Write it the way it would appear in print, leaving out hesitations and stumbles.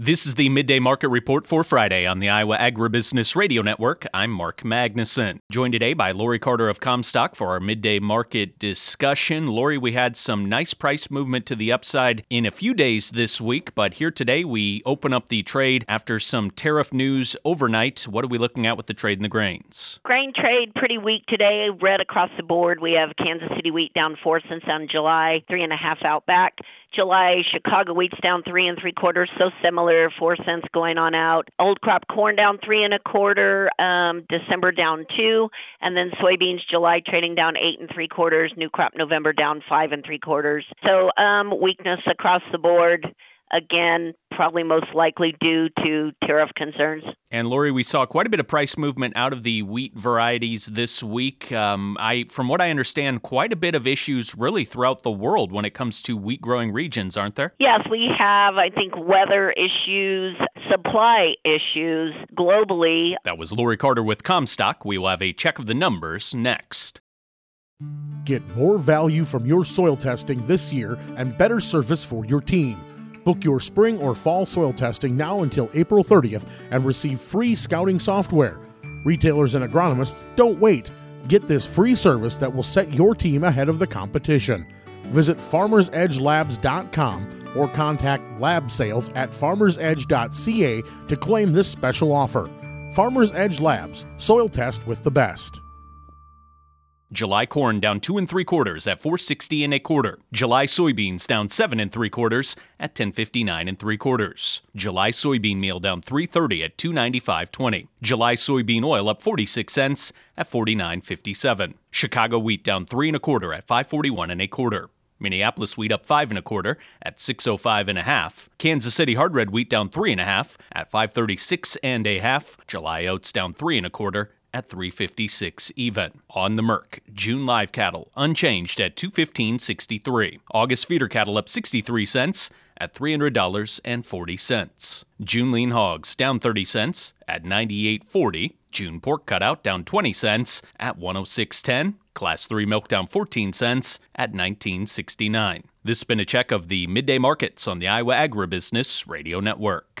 This is the Midday Market Report for Friday on the Iowa Agribusiness Radio Network. I'm Mark Magnuson. Joined today by Lori Carter of Comstock for our midday market discussion. Lori, we had some nice price movement to the upside in a few days this week, but here today we open up the trade after some tariff news overnight. What are we looking at with the trade in the grains? Grain trade pretty weak today. Red across the board. We have Kansas City wheat down 4 cents on July, 3.5 out back. July, Chicago wheat's down 3 3/4, so similar, 4 cents going on out. Old crop corn down 3 1/4, December down 2, and then soybeans July trading down 8 3/4, new crop November down 5 3/4. So weakness across the board. Again, probably most likely due to tariff concerns. And Lori, we saw quite a bit of price movement out of the wheat varieties this week. From what I understand, quite a bit of issues really throughout the world when it comes to wheat growing regions, aren't there? Yes, we have, I think, weather issues, supply issues globally. That was Lori Carter with Comstock. We will have a check of the numbers next. Get more value from your soil testing this year and better service for your team. Book your spring or fall soil testing now until April 30th and receive free scouting software. Retailers and agronomists, don't wait. Get this free service that will set your team ahead of the competition. Visit farmersedgelabs.com or contact lab sales at farmersedge.ca to claim this special offer. Farmers Edge Labs, soil test with the best. July corn down 2 3/4 at $4.60 1/4. July soybeans down 7 3/4 at $10.59 3/4. July soybean meal down 3.30 at $2.95.20. July soybean oil up 46 cents at $49.57. Chicago wheat down 3 1/4 at $5.41 1/4. Minneapolis wheat up 5 1/4 at $6.05 1/2. Kansas City hard red wheat down 3 1/2 at $5.36 1/2. July oats down 3 1/4 at $3.56 even. On the Merc, June live cattle unchanged at $215.63. August feeder cattle up 63 cents at $300.40. June lean hogs down 30 cents at $98.40. June pork cutout down 20 cents at $106.10. Class 3 milk down 14 cents at $19.69. This has been a check of the midday markets on the Iowa Agribusiness Radio Network.